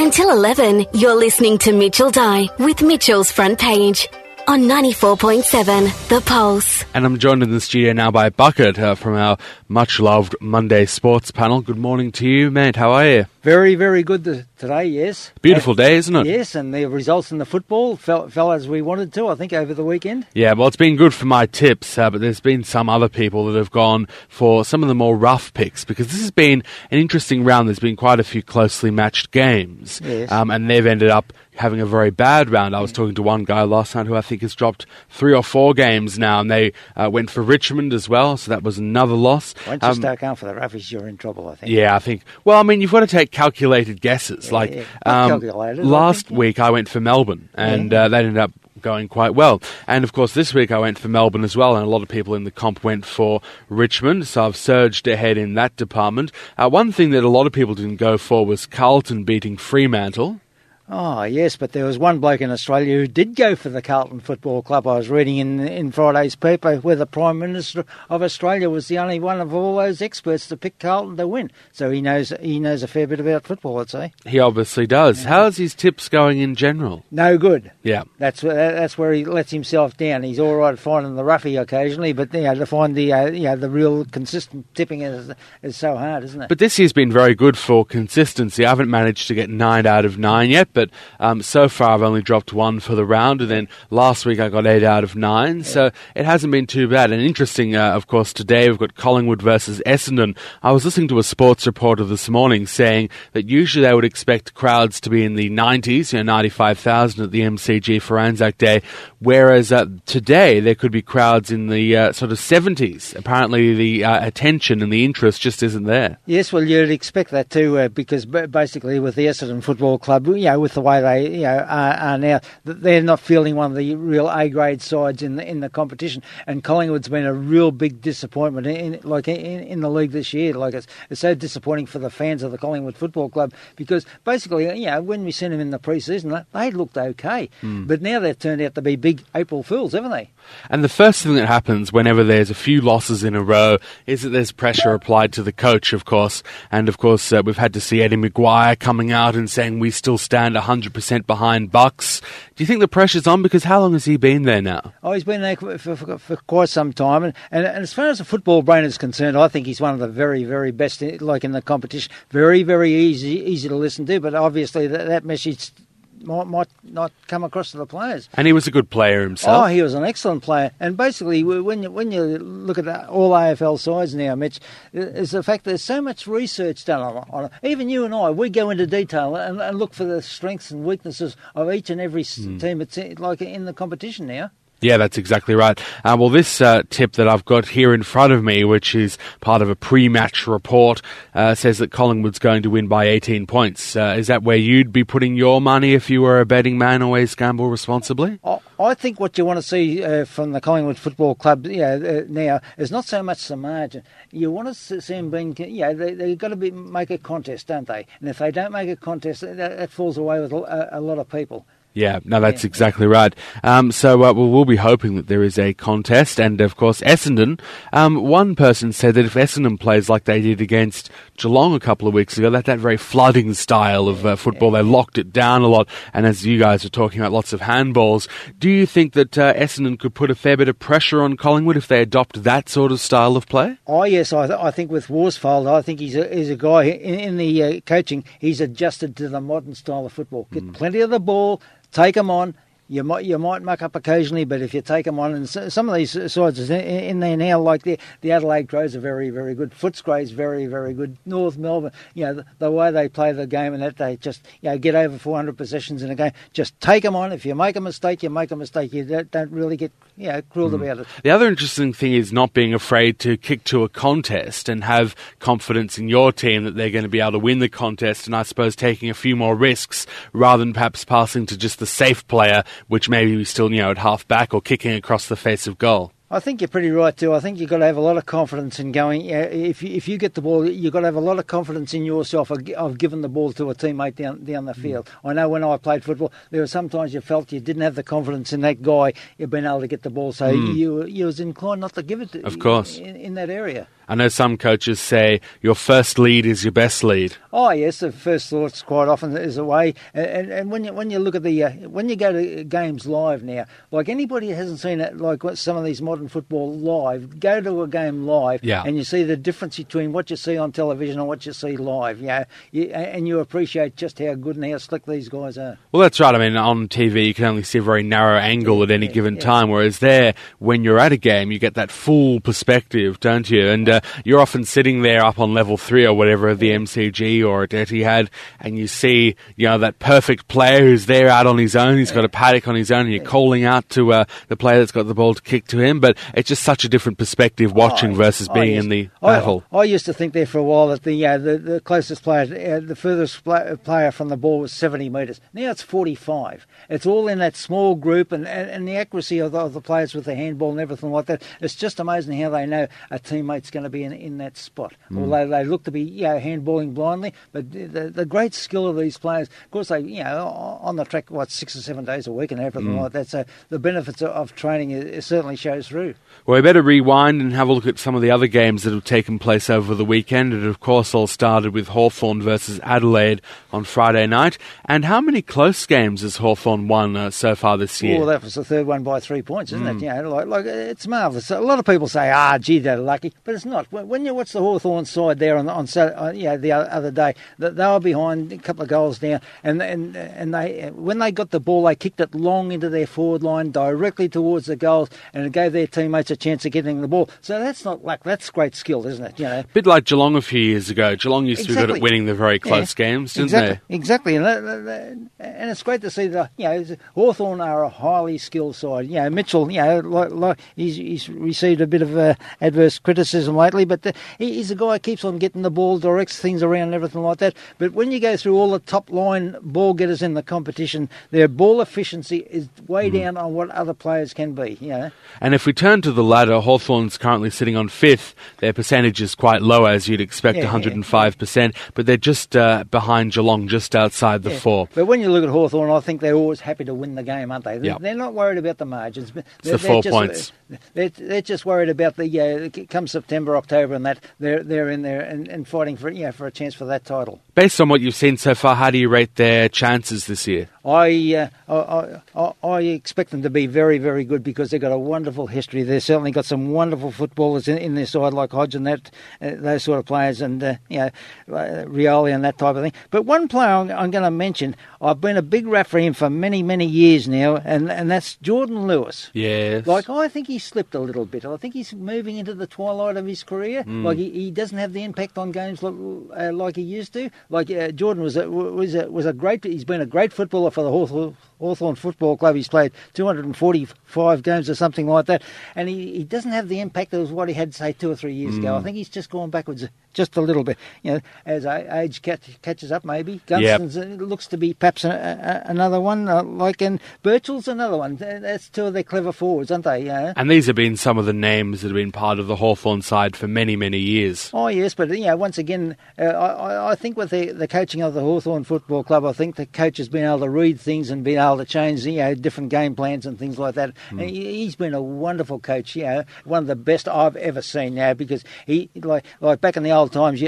Until 11, you're listening to Mitchell Dye with Mitchell's Front Page on 94.7 The Pulse. And I'm joined in the studio now by Bucket from our much-loved Monday Sports panel. Good morning to you, mate. How are you? Very, very good today, yes. Beautiful day, isn't it? Yes, and the results in the football fell as we wanted to, I think, over the weekend. Yeah, well, it's been good for my tips, but there's been some other people that have gone for some of the more rough picks, because this has been an interesting round. There's been quite a few closely matched games, yes. And they've ended up having a very bad round. I was talking to one guy last night who I think has dropped 3 or 4 games now, and they went for Richmond as well, so that was another loss. Once you start going for the roughies, you're in trouble, I think. Yeah, I think. Well, I mean, you've got to take calculated guesses. Last week I went for Melbourne, and that ended up going quite well. And of course this week I went for Melbourne as well, and a lot of people in the comp went for Richmond, so I've surged ahead in that department. One thing that a lot of people didn't go for was Carlton beating Fremantle. Oh, yes, but there was one bloke in Australia who did go for the Carlton Football Club. I was reading in Friday's paper where the Prime Minister of Australia was the only one of all those experts to pick Carlton to win. So he knows a fair bit about football, I'd say. He obviously does. Yeah. How's his tips going in general? No good. Yeah. That's where he lets himself down. He's all right finding the roughie occasionally, but to find the real consistent tipping is so hard, isn't it? But this year's been very good for consistency. I haven't managed to get 9 out of 9 yet, but so far I've only dropped 1 for the round, and then last week I got 8 out of 9, so it hasn't been too bad. And interesting, of course, today we've got Collingwood versus Essendon. I was listening to a sports reporter this morning saying that usually they would expect crowds to be in the 90s, 95,000 at the MCG for Anzac Day, whereas today there could be crowds in the sort of 70s. Apparently the attention and the interest just isn't there. Yes, well, you'd expect that too, because basically with the Essendon Football Club, with the way they are now, they're not fielding one of the real A-grade sides in the competition, and Collingwood's been a real big disappointment in the league this year. It's so disappointing for the fans of the Collingwood Football Club, because basically, when we sent them in the pre-season, they looked okay, but now they've turned out to be big April Fools, haven't they? And the first thing that happens whenever there's a few losses in a row is that there's pressure applied to the coach, of course, and of course we've had to see Eddie Maguire coming out and saying we still stand 100% behind Bucks. Do you think the pressure's on? Because how long has he been there now? Oh, he's been there for quite some time. And as far as the football brain is concerned, I think he's one of the very, very best in the competition. Very, very easy to listen to. But obviously that message might not come across to the players. And he was a good player himself. Oh, he was an excellent player. And basically, when you look at all AFL sides now, Mitch, is the fact there's so much research done on it. Even you and I, we go into detail and look for the strengths and weaknesses of each and every team. It's like in the competition now. Yeah, that's exactly right. Well, this tip that I've got here in front of me, which is part of a pre-match report, says that Collingwood's going to win by 18 points. Is that where you'd be putting your money if you were a betting man? Always gamble responsibly? I think what you want to see from the Collingwood Football Club now is not so much the margin. You want to see them being, they've got to make a contest, don't they? And if they don't make a contest, that falls away with a lot of people. Yeah, no, that's exactly right. So we'll be hoping that there is a contest. And, of course, Essendon. One person said that if Essendon plays like they did against Geelong a couple of weeks ago, that very flooding style of football, they locked it down a lot. And as you guys are talking about, lots of handballs. Do you think that Essendon could put a fair bit of pressure on Collingwood if they adopt that sort of style of play? Oh, yes. I think with Worsfold, I think he's a guy in the coaching, he's adjusted to the modern style of football. Get plenty of the ball. Take them on. You might muck up occasionally, but if you take them on, and some of these sides in there now, like the Adelaide Crows are very, very good. Footscray's very, very good. North Melbourne, the way they play the game and that they just get over 400 possessions in a game. Just take them on. If you make a mistake, you make a mistake. You don't really get cruel about it. The other interesting thing is not being afraid to kick to a contest and have confidence in your team that they're going to be able to win the contest, and I suppose taking a few more risks rather than perhaps passing to just the safe player, which maybe we still, at half back or kicking across the face of goal. I think you're pretty right too. I think you've got to have a lot of confidence in going. If you get the ball, you've got to have a lot of confidence in yourself of giving the ball to a teammate down the field. I know when I played football, there were sometimes you felt you didn't have the confidence in that guy. You've been able to get the ball, so you was inclined not to give it. Of course, in that area. I know some coaches say your first lead is your best lead. Oh yes, the first thoughts quite often is a way. And when you look at the when you go to games live now, like anybody who hasn't seen it, like what some of these modern football live, go to a game live, and you see the difference between what you see on television and what you see live. And you appreciate just how good and how slick these guys are. Well, that's right. I mean, on TV you can only see a very narrow angle at any given time, whereas there, when you're at a game, you get that full perspective, don't you? And you're often sitting there up on level 3 or whatever of the MCG or at Etihad, and you see, that perfect player who's there out on his own. He's got a paddock on his own, and you're calling out to the player that's got the ball to kick to him. But it's just such a different perspective watching versus being in the battle. I used to think there for a while that the closest player, the furthest player from the ball was 70 metres. Now it's 45. It's all in that small group, and the accuracy of the players with the handball and everything like that. It's just amazing how they know a teammate's going to be in that spot. Although they look to be handballing blindly, but the great skill of these players, of course, they on the track 6 or 7 days a week and everything like that. So the benefits of training it certainly shows through. Well, we better rewind and have a look at some of the other games that have taken place over the weekend. It, of course, all started with Hawthorn versus Adelaide on Friday night. And how many close games has Hawthorn won so far this year? Well, that was the third one by 3 points, isn't it? Like it's marvellous. A lot of people say, gee, they're lucky, but it's not. When you watch the Hawthorn side there on Saturday, the other day, they were behind a couple of goals down, and they when they got the ball, they kicked it long into their forward line, directly towards the goals, and it gave their teammates a chance of getting the ball. So that's not luck. That's great skill, isn't it? A bit like Geelong a few years ago. Geelong used to be good at winning the very close games, didn't they? Exactly, and it's great to see that. Hawthorn are a highly skilled side. Mitchell, he's received a bit of adverse criticism lately, but he's a guy who keeps on getting the ball, directs things around and everything like that. But when you go through all the top line ball getters in the competition, their ball efficiency is way down on what other players can be. And if we turn to the ladder, Hawthorn's currently sitting on 5th. Their percentage is quite low, as you'd expect, 105%, but they're just behind Geelong, just outside the 4. But when you look at Hawthorn, I think they're always happy to win the game, aren't they? They're not worried about the margins. It's the 4 points. They're just worried about come September, October, and that they're in there and fighting for a chance for that title. Based on what you've seen so far, how do you rate their chances this year? I expect them to be very, very good because they've got a wonderful history. They've certainly got some wonderful footballers in their side, like Hodge and those sort of players, and Rioli and that type of thing. But one player I'm going to mention, I've been a big rat for him for many, many years now, and that's Jordan Lewis. Yes. I think he slipped a little bit. I think he's moving into the twilight of his career. He doesn't have the impact on games like he used to. Jordan was a great. He's been a great footballer for the Hawthorn Football Club. He's played 245 games or something like that, and he doesn't have the impact of what he had, say, 2 or 3 years ago. I think he's just gone backwards just a little bit. As age catches up, maybe. Gunston's looks to be perhaps another one, and Birchall's another one. That's 2 of their clever forwards, aren't they? And these have been some of the names that have been part of the Hawthorn side for many, many years. Oh, yes, but once again, I think with the coaching of the Hawthorn Football Club, I think the coach has been able to read things and been able to change different game plans and things like that. And he's been a wonderful coach, one of the best I've ever seen now, because he like back in the old times,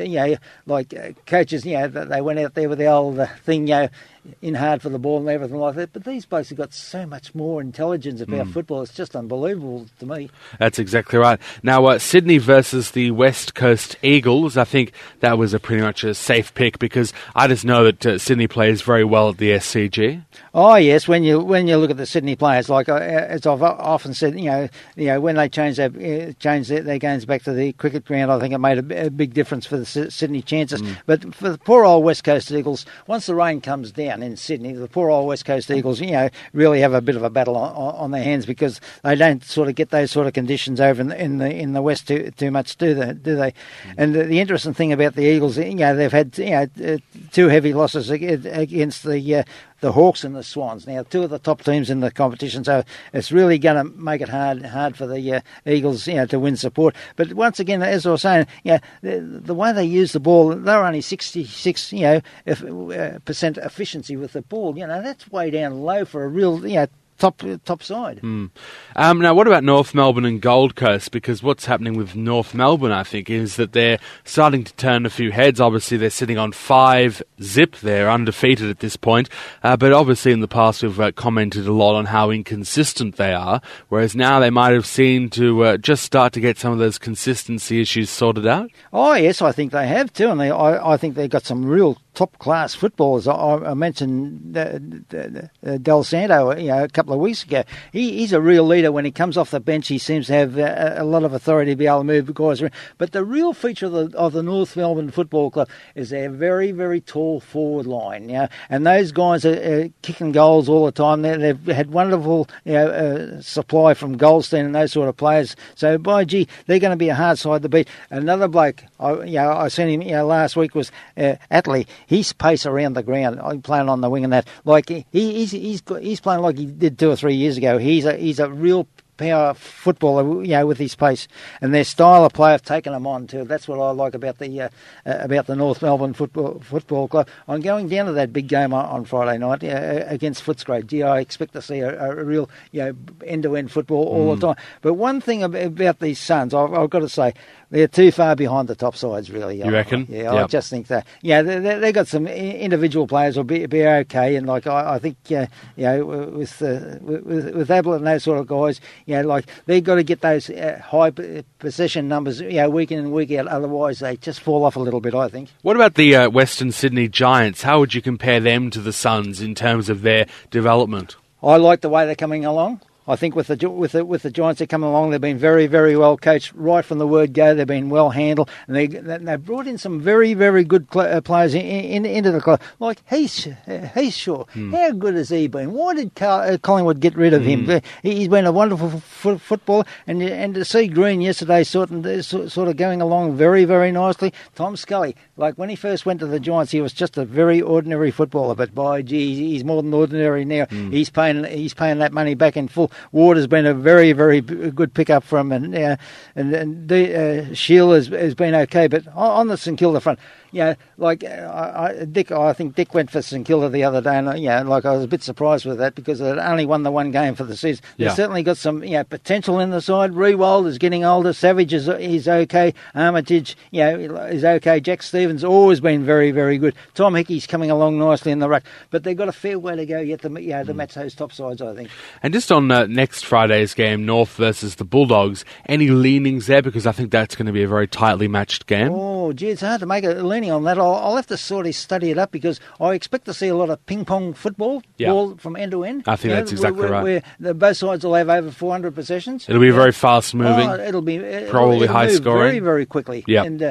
coaches, they went out there with the old thing, in hard for the ball and everything like that. But these blokes have got so much more intelligence about football. It's just unbelievable to me. That's exactly right. Now, Sydney versus the West Coast Eagles, I think that was pretty much a safe pick because I just know that Sydney plays very well at the SCG. Oh yes, when you look at the Sydney players, as I've often said, when they changed their games back to the cricket ground, I think it made a big difference for the Sydney chances. But for the poor old West Coast Eagles, once the rain comes down in Sydney, the poor old West Coast Eagles, really have a bit of a battle on their hands because they don't sort of get those sort of conditions over in the West too much, do they? And the interesting thing about the Eagles, they've had 2 heavy losses against the Hawks and the Swans. Now, 2 of the top teams in the competition, so it's really going to make it hard for the Eagles, to win support. But once again, as I was saying, the way they use the ball, they're only 66%, percent efficiency with the ball. That's way down low for a real, top side. Now, what about North Melbourne and Gold Coast? Because what's happening with North Melbourne, I think, is that they're starting to turn a few heads. Obviously, they're sitting on 5-0. They're undefeated at this point. But obviously, in the past, we've commented a lot on how inconsistent they are, whereas now they might have seen to just start to get some of those consistency issues sorted out. Oh, yes, I think they have too. And I think they've got some real top-class footballers. I mentioned Del Santo a couple of weeks ago. He's a real leader. When he comes off the bench, he seems to have a lot of authority to be able to move guys around. But the real feature of the North Melbourne Football Club is their very, very tall forward line. And those guys are kicking goals all the time. They've had wonderful supply from Goldstein and those sort of players. So, by gee, they're going to be a hard side to beat. Another bloke, I seen him last week, was Atley. His pace around the ground, playing on the wing and that, like he's playing like he did 2 or 3 years ago. He's a real power footballer, with his pace, and their style of play have taken them on too. That's what I like about the North Melbourne Football Club. I'm going down to that big game on Friday night against Footscray. Gee, I expect to see a real end-to-end football all the time. But one thing about these Suns, I've got to say, they're too far behind the top sides, really. You reckon? Yeah, I just think that. Yeah, they got some individual players will be okay, and like I think with Ablett and those sort of guys, like they've got to get those high possession numbers, week in and week out. Otherwise, they just fall off a little bit, I think. What about the Western Sydney Giants? How would you compare them to the Suns in terms of their development? I like the way they're coming along. I think with the Giants that come along, they've been very, very well coached right from the word go. They've been well handled, and they've brought in some very, very good players into the club. Like Heath-Shaw. How good has he been? Why did Collingwood get rid of him? He's been a wonderful footballer, and to see Green yesterday sort of going along very, very nicely. Tom Scully, like when he first went to the Giants, he was just a very ordinary footballer, but by gee, he's more than ordinary now. He's paying that money back in full. Ward has been a very, very good pickup from him, and Shield has been okay. But on the St Kilda front, I think Dick went for St Kilda the other day, and I was a bit surprised with that because they only won the one game for the season. They've certainly got some potential in the side. Rewald is getting older. Savage is okay. Armitage is okay. Jack Stevens always been very, very good. Tom Hickey's coming along nicely in the ruck, but they've got a fair way to go yet to match those top sides, I think. And just on next Friday's game, North versus the Bulldogs, any leanings there? Because I think that's going to be a very tightly matched game. Oh, gee, it's hard to make a leaning on that. I'll have to sort of study it up because I expect to see a lot of ping-pong football, ball from end to end. I think that's exactly right. Where both sides will have over 400 possessions. It'll be very fast-moving. It'll be probably high-scoring. Very, very quickly. Yeah. And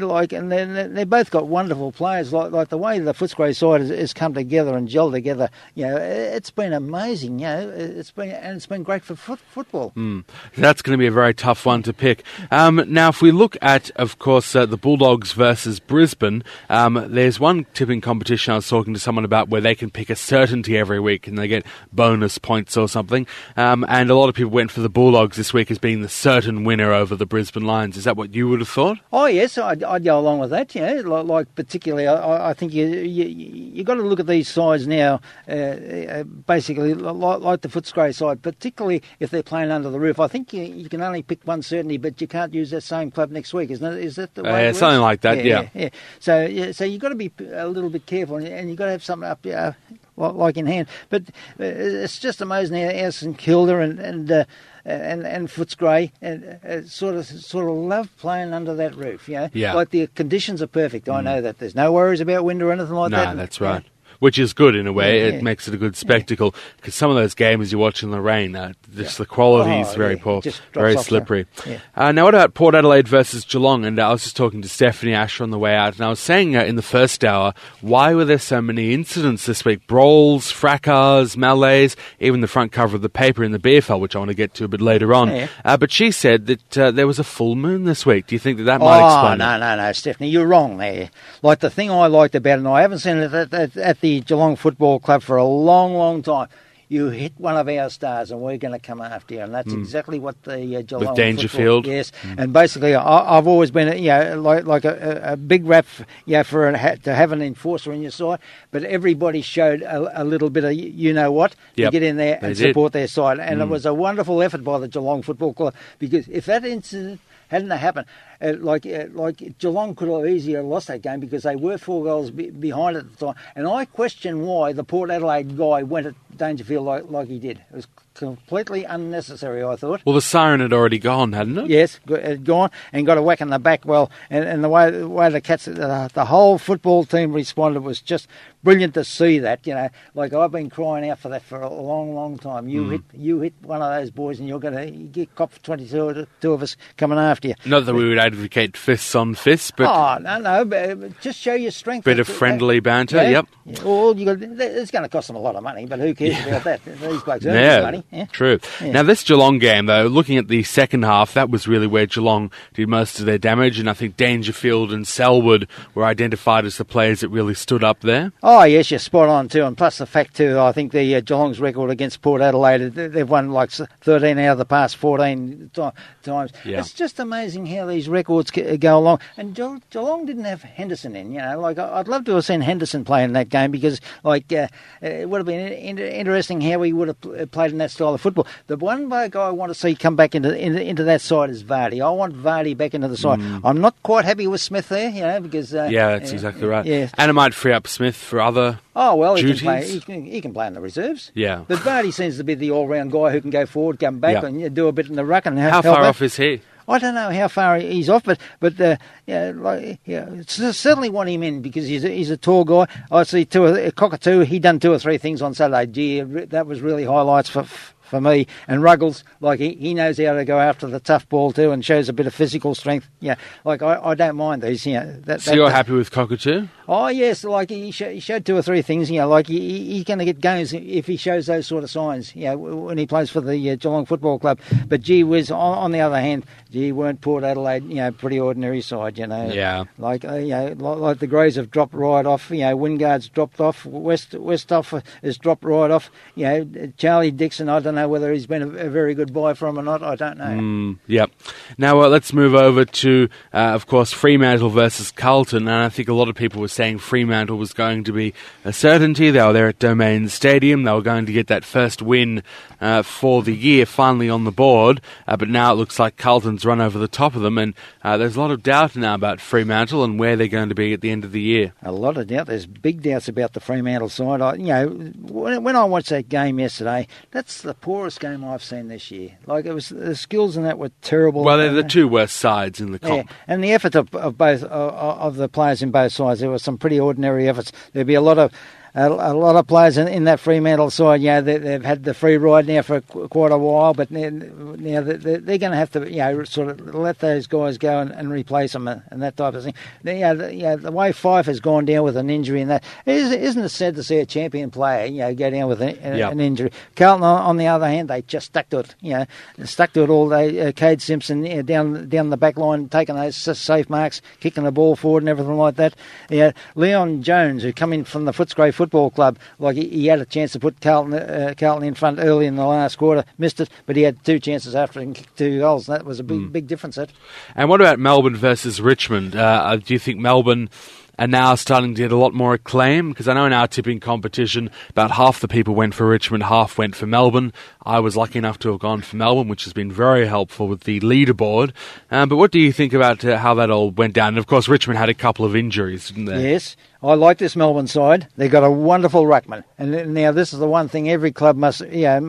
they both got wonderful players. Like the way the Footscray side has come together and gelled together. It's been amazing. It's been great for football. That's going to be a very tough one to pick. Now, if we look at, of course, the Bulldogs versus Brisbane, there's one tipping competition I was talking to someone about where they can pick a certainty every week and they get bonus points or something. And a lot of people went for the Bulldogs this week as being the certain winner over the Brisbane Lions. Is that what you would have thought? Oh, yes, I'd go along with that. Like particularly, I think you got to look at these sides now, basically like the Footscray side, particularly if they're playing under the roof. I think you can only pick one certainty, but you can't use that same club next week, isn't it? Is that the way it works? Something like that, yeah. So you've got to be a little bit careful, and you've got to have something up like in hand. But it's just amazing how St Kilda and Footscray and sort of love playing under that roof. Yeah. Like the conditions are perfect. I know that there's no worries about wind or anything like that. No, that's right. Which is good in a way. It makes it a good spectacle because some of those games you watch in the rain, the quality is very poor, very slippery. Now, what about Port Adelaide versus Geelong? And I was just talking to Stephanie Asher on the way out, and I was saying in the first hour, why were there so many incidents this week? Brawls, fracas, melees, even the front cover of the paper in the BFL, which I want to get to a bit later on. But she said that there was a full moon this week. Do you think that might explain it? No, Stephanie, you're wrong there. Like the thing I liked about it, and I haven't seen it at the Geelong Football Club for a long, long time. you hit one of our stars and we're going to come after you. And that's exactly what the Geelong With Dangerfield. Football, yes. And basically, I've always been, like a big rap, for to have an enforcer in your side. But everybody showed a little bit of, to get in there and support their side. And it was a wonderful effort by the Geelong Football Club, because if that incident hadn't happened, like Geelong could have easily lost that game, because they were 4 goals behind at the time. And I question why the Port Adelaide guy went at Dangerfield like he did. It was completely unnecessary, I thought. Well, the siren had already gone, hadn't it? Yes, it had gone and got a whack in the back. Well, and the way the Cats, the whole football team responded was just brilliant to see that. Like I've been crying out for that for a long, long time. You hit one of those boys, and you're going to get cop 22 of us coming after you. Not that we would advocate fists on fists, but but just show your strength. Bit of friendly banter. Yeah. Yep. Well, it's going to cost them a lot of money, but who cares about that? These blokes earn money. Yeah. True. Yeah. Now, this Geelong game, though, looking at the second half, that was really where Geelong did most of their damage, and I think Dangerfield and Selwood were identified as the players that really stood up there. Oh, yes, you're spot on, too. And plus the fact, too, I think the Geelong's record against Port Adelaide, they've won like 13 out of the past 14 times. Yeah. It's just amazing how these records go along. And Geelong didn't have Henderson in, Like, I'd love to have seen Henderson play in that game, because, it would have been interesting how he would have played in that style of football. The one guy I want to see come back into that side is Vardy. I want Vardy back into the side. I'm not quite happy with Smith there, because... that's exactly right. Yeah. And it might free up Smith for other duties. He can play in the reserves. Yeah. But Vardy seems to be the all-round guy who can go forward, come back, and do a bit in the ruck. And how far off is he? I don't know how far he's off, but certainly want him in, because he's a tall guy. I see Cockatoo. He done 2 or 3 things on Saturday. Gee, that was really highlights for me. And Ruggles, he knows how to go after the tough ball too, and shows a bit of physical strength. Yeah, I don't mind these. So you're happy with Cockatoo? Oh yes, he showed 2 or 3 things. He's going to get games if he shows those sort of signs. When he plays for the Geelong Football Club. But gee whiz, on the other hand, weren't Port Adelaide, pretty ordinary side. Yeah. Like the Greys have dropped right off. Wingard's dropped off. Westhoff has dropped right off. Charlie Dixon, I don't know whether he's been a very good buy for him or not. I don't know. Yep. Now let's move over to, of course, Fremantle versus Carlton. And I think a lot of people were saying Fremantle was going to be a certainty. They were there at Domain Stadium. They were going to get that first win for the year finally on the board. But now it looks like Carlton's run over the top of them. And there's a lot of doubt now about Fremantle and where they're going to be at the end of the year. A lot of doubt. There's big doubts about the Fremantle side. When I watched that game yesterday, that's the poorest game I've seen this year. It was, the skills in that were terrible. Well, they're the 2 worst sides in the comp. Yeah. And the effort of both of the players in both sides, there were some pretty ordinary efforts. There'd be a lot of players in that Fremantle side. They've had the free ride now for quite a while, but now they're going to have to sort of let those guys go and replace them and that type of thing. The way Fife has gone down with an injury, and that isn't it sad to see a champion player go down with an injury. Carlton, on the other hand, they just stuck to it all day. Cade Simpson down the back line, taking those safe marks, kicking the ball forward and everything like that. Leon Jones, who come in from the Footscray Football Club, he had a chance to put Carlton in front early in the last quarter, missed it, but he had 2 chances after and kicked 2 goals. That was a big difference. And what about Melbourne versus Richmond? Do you think Melbourne are now starting to get a lot more acclaim? Because I know in our tipping competition, about half the people went for Richmond, half went for Melbourne. I was lucky enough to have gone for Melbourne, which has been very helpful with the leaderboard. But what do you think about how that all went down? And of course, Richmond had a couple of injuries, didn't they? Yes. I like this Melbourne side. They've got a wonderful ruckman. And now this is the one thing every club must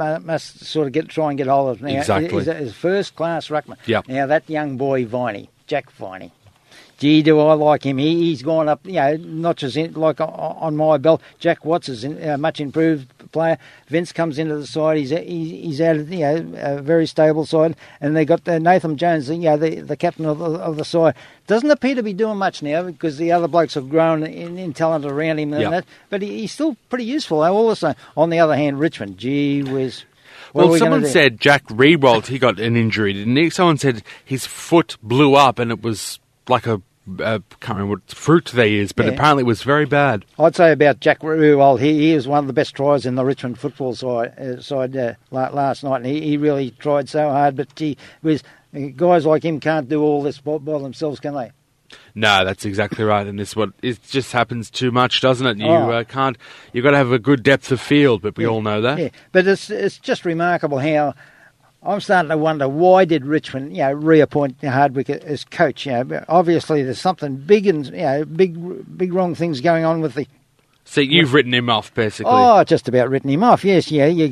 sort of try and get hold of. Now, exactly. Is first-class ruckman. Yep. Now, that young boy, Jack Viney. Gee, do I like him. He's gone up, notches on my belt. Jack Watts is a much improved player. Vince comes into the side. He's added, a very stable side. And they got Nathan Jones, the captain of the side. Doesn't appear to be doing much now because the other blokes have grown in talent around him and that. But he's still pretty useful. Also, on the other hand, Richmond, gee whiz. Well, someone said Jack Riewoldt, he got an injury, didn't he? Someone said his foot blew up and it was like a can't remember what fruit they use, but apparently it was very bad. I'd say about Jack Riewoldt, he was one of the best tries in the Richmond football side last night, and he really tried so hard, but guys like him can't do all this by themselves, can they? No, that's exactly right, and it just happens too much, doesn't it? You can't. You've got to have a good depth of field, but we all know that. Yeah, but it's just remarkable how I'm starting to wonder why did Richmond, reappoint Hardwick as coach? Obviously there's something big and big wrong things going on with the. So you've written him off, basically. Oh, just about written him off. Yes, you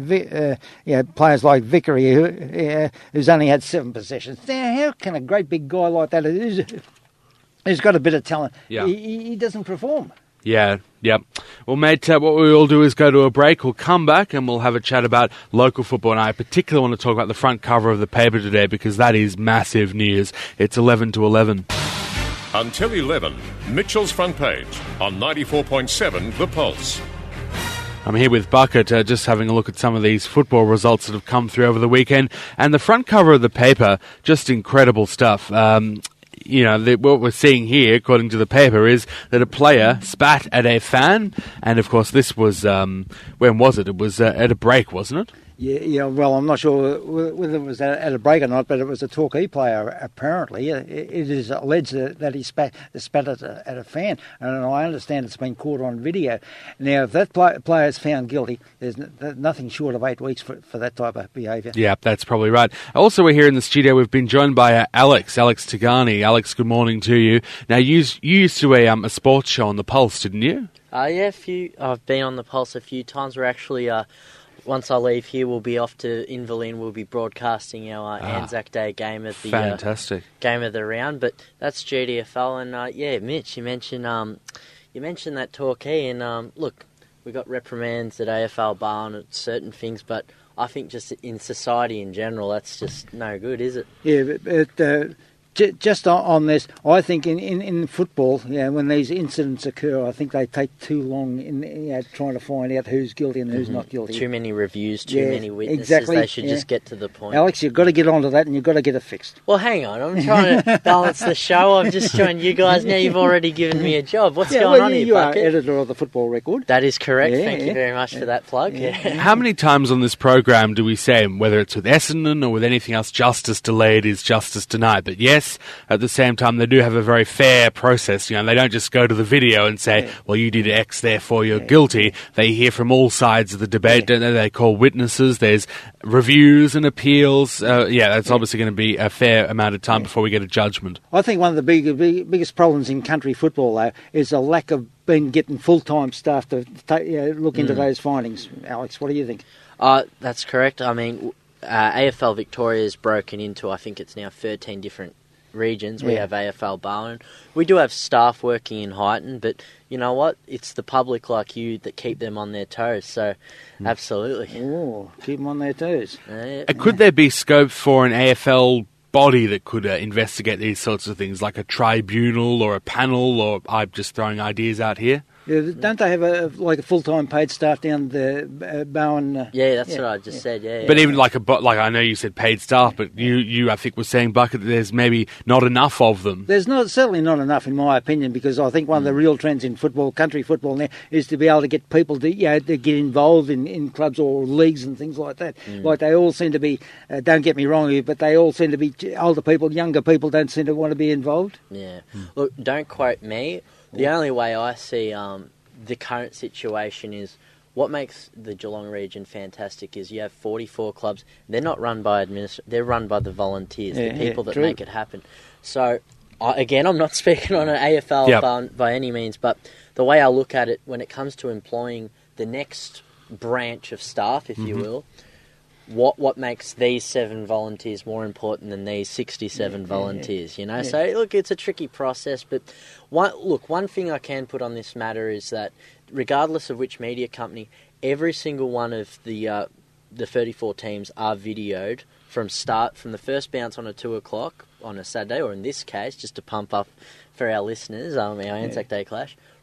get players like Vickery who's only had 7 possessions. Now, how can a great big guy like that who's got a bit of talent, he doesn't perform? Yeah. Well, mate, what we will do is go to a break. We'll come back and we'll have a chat about local football. And I particularly want to talk about the front cover of the paper today because that is massive news. It's 11 to 11. Until 11, Mitchell's Front Page on 94.7 The Pulse. I'm here with Bucket, just having a look at some of these football results that have come through over the weekend. And the front cover of the paper, just incredible stuff. What we're seeing here, according to the paper, is that a player spat at a fan. And, of course, this was, when was it? It was at a break, wasn't it? Yeah. Well, I'm not sure whether it was at a break or not, but it was a Torquay player, apparently. It is alleged that he spat at a fan, and I understand it's been caught on video. Now, if that player is found guilty, there's nothing short of 8 weeks for that type of behaviour. Yeah, that's probably right. Also, we're here in the studio. We've been joined by Alex Tagani. Alex, good morning to you. Now, you used to a sports show on The Pulse, didn't you? Yeah, I've been on The Pulse a few times. We're actually... once I leave here, we'll be off to Inverlyn. We'll be broadcasting our Anzac Day game of the fantastic game of the round. But that's GDFL, and Mitch, you mentioned that Torquay, and look, we got reprimands at AFL bar on certain things, but I think just in society in general, that's just no good, is it? Yeah, but just on this, I think in football, when these incidents occur, I think they take too long in trying to find out who's guilty and who's not guilty. Too many reviews, too many witnesses. Exactly. They should just get to the point. Alex, you've got to get onto that and you've got to get it fixed. Well, hang on. I'm trying to balance the show. I've just joined you guys. Now you've already given me a job. What's going on here, You Bucket? are editor of the Football Record. That is correct. Thank you very much for that plug. Yeah. How many times on this program do we say, whether it's with Essendon or with anything else, justice delayed is justice denied? But yes, at the same time, they do have a very fair process. They don't just go to the video and say, well, you did X, therefore you're guilty. They hear from all sides of the debate, don't they? They call witnesses. There's reviews and appeals. That's obviously going to be a fair amount of time before we get a judgment. I think one of the biggest problems in country football, though, is a lack of getting full-time staff to look into those findings. Alex, what do you think? That's correct. I mean, AFL Victoria is broken into, I think it's now 13 different regions. We have AFL Barwon. We do have staff working in Highton, but you know what? It's the public like you that keep them on their toes. So, absolutely. Oh, keep them on their toes. Could there be scope for an AFL body that could investigate these sorts of things, like a tribunal or a panel, or I'm just throwing ideas out here? Yeah, don't they have a full-time paid staff down the Bowen? That's what I just said. Yeah. But even like I know you said paid staff, but you I think were saying, Bucket, that there's maybe not enough of them. There's certainly not enough, in my opinion, because I think one of the real trends in football, country football now, is to be able to get people to get involved in clubs or leagues and things like that. Like they all seem to be. Don't get me wrong, but they all seem to be older people, younger people don't seem to want to be involved. Yeah. Look, don't quote me. The only way I see the current situation is what makes the Geelong region fantastic is you have 44 clubs. They're not run by they're run by the volunteers, the people that make it happen. So, again, I'm not speaking on an AFL by any means, but the way I look at it, when it comes to employing the next branch of staff, if you will, what makes these 7 volunteers more important than these 67 volunteers, So, look, it's a tricky process, but one thing I can put on this matter is that regardless of which media company, every single one of the 34 teams are videoed from the first bounce on a 2 o'clock on a Saturday, or in this case, just to pump up for our listeners, our Anzac Day clash,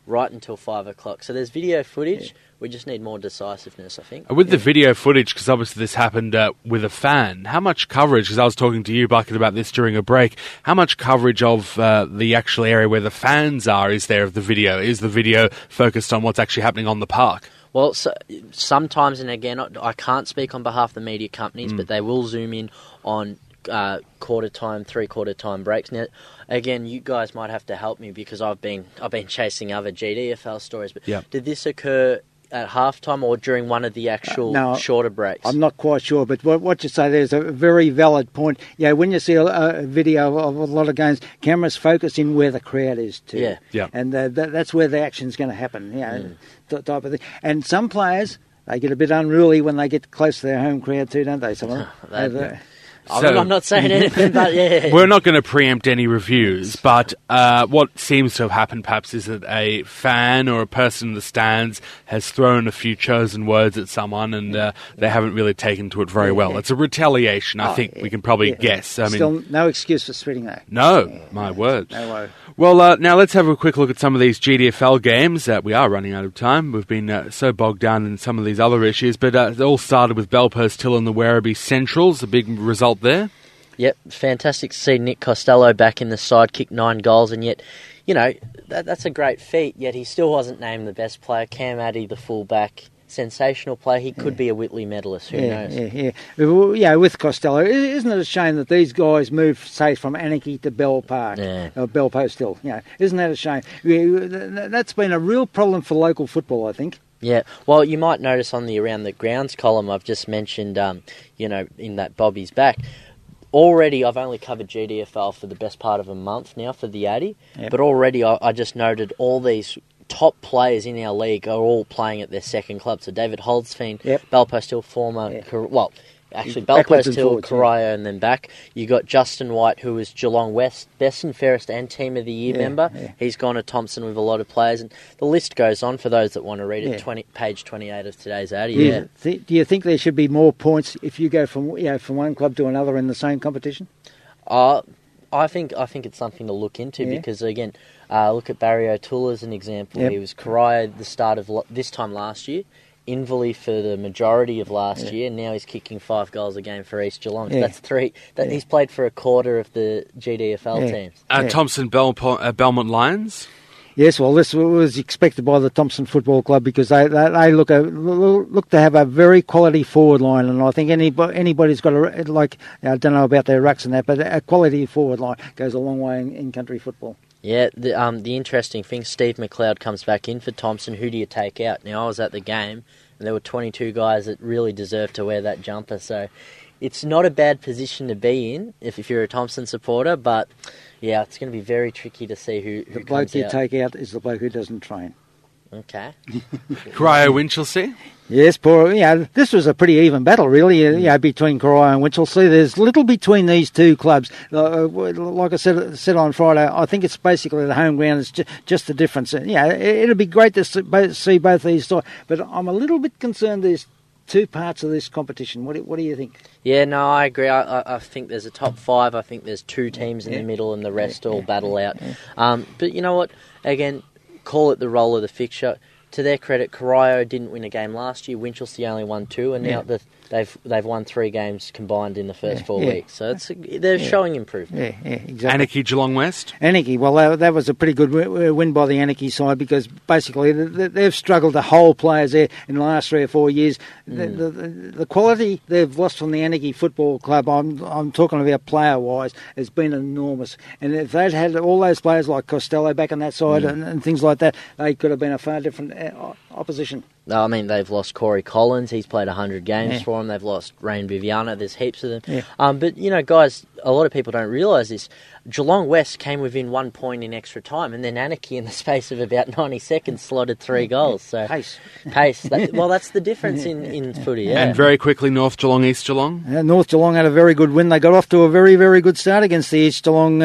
right until 5 o'clock. So there's video footage. We just need more decisiveness, I think. With the video footage, because obviously this happened with a fan, how much coverage, because I was talking to you, Bucket, about this during a break, how much coverage of the actual area where the fans are is there of the video? Is the video focused on what's actually happening on the park? Well, sometimes, and again, I can't speak on behalf of the media companies, but they will zoom in on quarter time, 3/4 time breaks. Now, again, you guys might have to help me because I've been chasing other GDFL stories. But did this occur at halftime or during one of the actual shorter breaks? I'm not quite sure, but what you say there's a very valid point. Yeah, when you see a video of a lot of games, cameras focus in where the crowd is too. Yeah. And that's where the action's going to happen. Type of thing. And some players, they get a bit unruly when they get close to their home crowd too, don't they? Some of them. I'm not saying anything, but yeah. We're not going to preempt any reviews, but what seems to have happened perhaps is that a fan or a person in the stands has thrown a few chosen words at someone and they haven't really taken to it very well. It's a retaliation, I think we can probably guess. I mean, still no excuse for spreading that. No, my word. No way. Well, now let's have a quick look at some of these GDFL games. We are running out of time. We've been so bogged down in some of these other issues, but it all started with Belpost Hill and the Werribee Centrals, a big result there. Yep, fantastic to see Nick Costello back in the side, kicked 9 goals, and yet, that's a great feat, yet he still wasn't named the best player. Cam Addy, the fullback, sensational player. He could be a Whitley medalist, who knows? Yeah, with Costello. Isn't it a shame that these guys moved, say, from Anarchy to Bell Park, or Belpost Hill? Isn't that a shame? That's been a real problem for local football, I think. Yeah, well, you might notice on the Around the Grounds column I've just mentioned, in that Bobby's back, already I've only covered GDFL for the best part of a month now for the Addy, but already I just noted all these top players in our league are all playing at their second club. So David Holdsfield, Belpost Hill former, Belpost Hill, Corio, and then back. You got Justin White, who was Geelong West Best and Fairest and Team of the Year member. He's gone to Thompson with a lot of players, and the list goes on for those that want to read it. Page 28 of today's Addy. Do you think there should be more points if you go from one club to another in the same competition? I think it's something to look into because again, look at Barry O'Toole as an example. He was Corio at the start of this time last year, Inverleigh for the majority of last year, and now he's kicking 5 goals a game for East Geelong. So that's 3. He's played for a quarter of the GDFL teams. Thompson Belmont Lions. Yes, well, this was expected by the Thompson Football Club because they look to have a very quality forward line, and I think anybody's got I don't know about their rucks and that, but a quality forward line goes a long way in country football. Yeah, the interesting thing, Steve McLeod comes back in for Thompson. Who do you take out? Now, I was at the game, and there were 22 guys that really deserved to wear that jumper, so it's not a bad position to be in if you're a Thompson supporter, but yeah, it's going to be very tricky to see who the bloke you take out is the bloke who doesn't train. Okay. Corio Winchelsea? Yes, this was a pretty even battle, really, between Corio and Winchelsea. There's little between these two clubs. Like I said on Friday, I think it's basically the home ground. It's just the difference. It'd be great to see both these sides, but I'm a little bit concerned there's 2 parts of this competition. What do you think? Yeah, no, I agree. I think there's a top 5. I think there's 2 teams in the middle and the rest all battle out. But you know what? Again, call it the role of the fixture. To their credit, Corio didn't win a game last year. Winchelsea only won 2, and now they've won 3 games combined in the first 4 weeks. So they're showing improvement. Yeah, exactly. Anarchy Geelong West? Anarchy, well, that was a pretty good win by the Anarchy side because basically they've struggled to hold players there in the last 3 or 4 years. The quality they've lost from the Anarchy Football Club, I'm talking about player-wise, has been enormous. And if they'd had all those players like Costello back on that side and things like that, they could have been a far different opposition. I mean, they've lost Corey Collins. He's played 100 games for them. They've lost Rain Viviana. There's heaps of them. But, guys, a lot of people don't realise this. Geelong West came within 1 point in extra time, and then Anarchy, in the space of about 90 seconds, slotted 3 goals. So Pace. That's the difference in footy, And very quickly, North Geelong, East Geelong? North Geelong had a very good win. They got off to a very, very good start against the East Geelong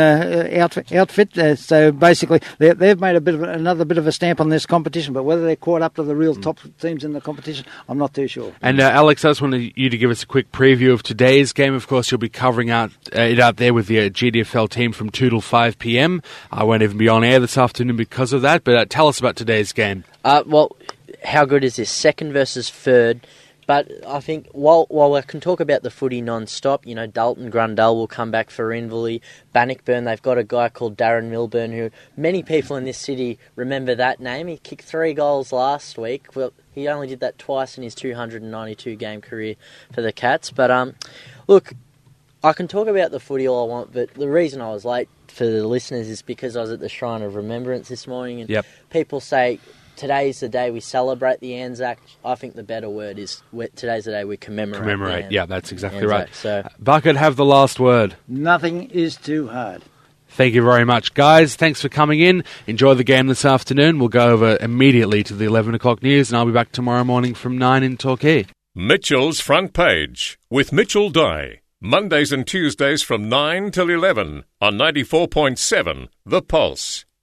outfit. So basically, they've made another bit of a stamp on this competition, but whether they're caught up to the real top teams in the competition? I'm not too sure. And Alex, I just wanted you to give us a quick preview of today's game. Of course, you'll be covering it out there with the GDFL team from 2 till 5 p.m. I won't even be on air this afternoon because of that, but tell us about today's game. Well, how good is this? Second versus third. But I think while I can talk about the footy non-stop, Dalton Grundell will come back for Inverleigh. Bannockburn, they've got a guy called Darren Milburn who many people in this city remember that name. He kicked 3 goals last week. Well, he only did that twice in his 292-game career for the Cats. But look, I can talk about the footy all I want, but the reason I was late for the listeners is because I was at the Shrine of Remembrance this morning, and people say today's the day we celebrate the Anzac. I think the better word is today's the day we commemorate. Yeah, that's exactly Anzac. right. So, Bucket, have the last word. Nothing is too hard. Thank you very much, guys. Thanks for coming in. Enjoy the game this afternoon. We'll go over immediately to the 11 o'clock news, and I'll be back tomorrow morning from 9 in Torquay. Mitchell's Front Page with Mitchell Dye. Mondays and Tuesdays from 9 till 11 on 94.7 The Pulse.